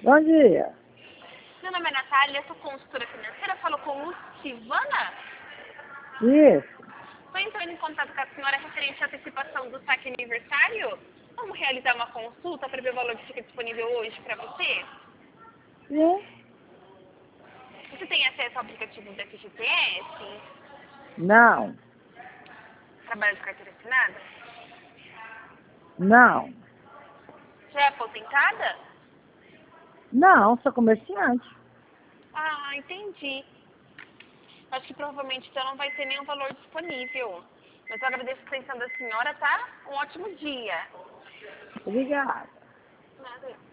Bom dia. Meu nome é Natália, eu sou consultora financeira, falo com Silvana. Isso. Estou entrando em contato com a senhora referente à antecipação do saque aniversário. Vamos realizar uma consulta para ver o valor que fica disponível hoje para você? Sim. Você tem acesso ao aplicativo do FGTS? Não. Trabalha de carteira assinada? Não. Já é aposentada? Não, sou comerciante. Ah, entendi. Acho que provavelmente então não vai ter nenhum valor disponível. Mas eu agradeço a atenção da senhora, tá? Um ótimo dia. Obrigada. Nada.